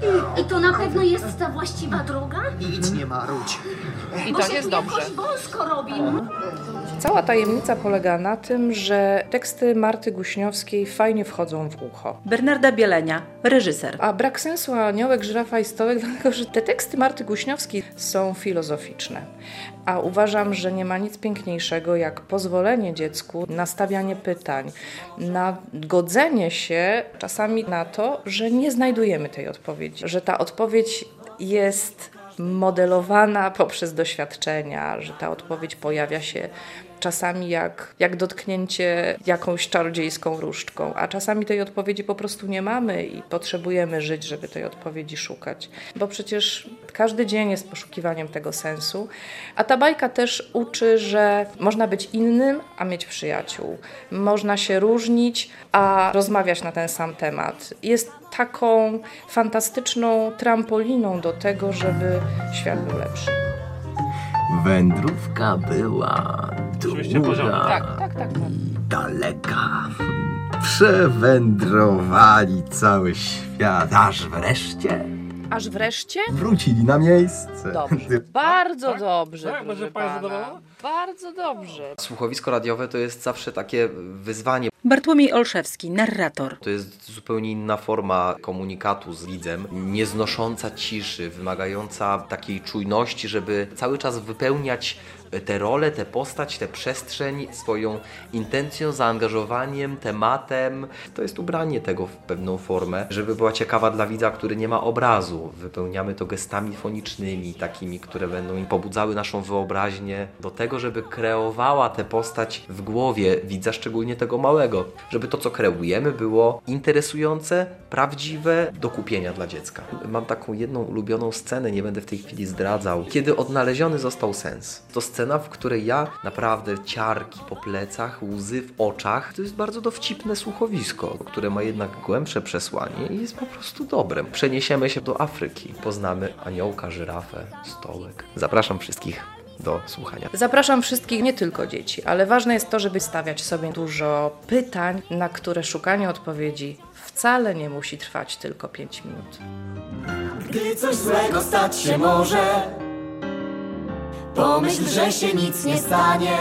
I to na pewno jest ta właściwa droga? Nic nie marudź. I tak jest dobrze. Jakoś wąsko robi. Cała tajemnica polega na tym, że teksty Marty Guśniowskiej fajnie wchodzą w ucho. Bernarda Bielenia, reżyser. A brak sensu Aniołek, Żyrafa i Stołek, dlatego że te teksty Marty Guśniowskiej są filozoficzne. A uważam, że nie ma nic piękniejszego jak pozwolenie dziecku na stawianie pytań, na godzenie się czasami na to, że nie znajdujemy tej odpowiedzi, że ta odpowiedź jest modelowana poprzez doświadczenia, że ta odpowiedź pojawia się czasami jak dotknięcie jakąś czarodziejską różdżką, a czasami tej odpowiedzi po prostu nie mamy i potrzebujemy żyć, żeby tej odpowiedzi szukać. Bo przecież każdy dzień jest poszukiwaniem tego sensu, a ta bajka też uczy, że można być innym, a mieć przyjaciół. Można się różnić, a rozmawiać na ten sam temat. Jest taką fantastyczną trampoliną do tego, żeby świat był lepszy. Wędrówka była długa, Tak. daleka. Przewędrowali cały świat, aż wreszcie Wreszcie? wrócili na miejsce. Dobrze. Bardzo dobrze. Tak, proszę będzie pani pana. zadowolona? Bardzo dobrze. Słuchowisko radiowe to jest zawsze takie wyzwanie. Bartłomiej Olszewski, narrator. To jest zupełnie inna forma komunikatu z widzem, nieznosząca ciszy, wymagająca takiej czujności, żeby cały czas wypełniać tę rolę, tę postać, tę przestrzeń swoją intencją, zaangażowaniem, tematem. To jest ubranie tego w pewną formę, żeby była ciekawa dla widza, który nie ma obrazu. Wypełniamy to gestami fonicznymi, takimi, które będą im pobudzały naszą wyobraźnię do tego, żeby kreowała tę postać w głowie widza, szczególnie tego małego. Żeby to, co kreujemy, było interesujące, prawdziwe, do kupienia dla dziecka. Mam taką jedną ulubioną scenę, nie będę w tej chwili zdradzał, kiedy odnaleziony został sens. To scena, w której ja naprawdę ciarki po plecach, łzy w oczach. To jest bardzo dowcipne słuchowisko, które ma jednak głębsze przesłanie i jest po prostu dobre. Przeniesiemy się do Afryki. Poznamy aniołka, żyrafę, stołek. Zapraszam wszystkich do słuchania. Zapraszam wszystkich, nie tylko dzieci, ale ważne jest to, żeby stawiać sobie dużo pytań, na które szukanie odpowiedzi wcale nie musi trwać tylko 5 minut. Gdy coś złego stać się może, pomyśl, że się nic nie stanie.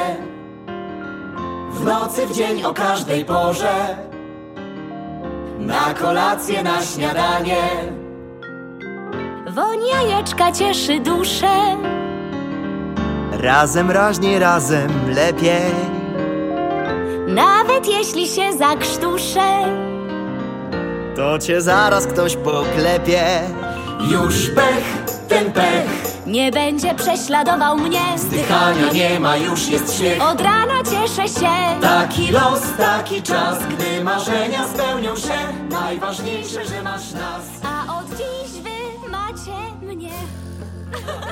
W nocy, w dzień, o każdej porze, na kolację, na śniadanie. Woń jajeczka cieszy duszę. Razem raźniej, razem lepiej. Nawet jeśli się zakrztuszę, To cię zaraz ktoś poklepie. Już pech, ten pech, nie będzie prześladował mnie. zdychania nie ma, już jest śmiech. Od rana cieszę się. Taki los, taki czas, gdy marzenia spełnią się. Najważniejsze, że masz nas. A od dziś wy macie mnie.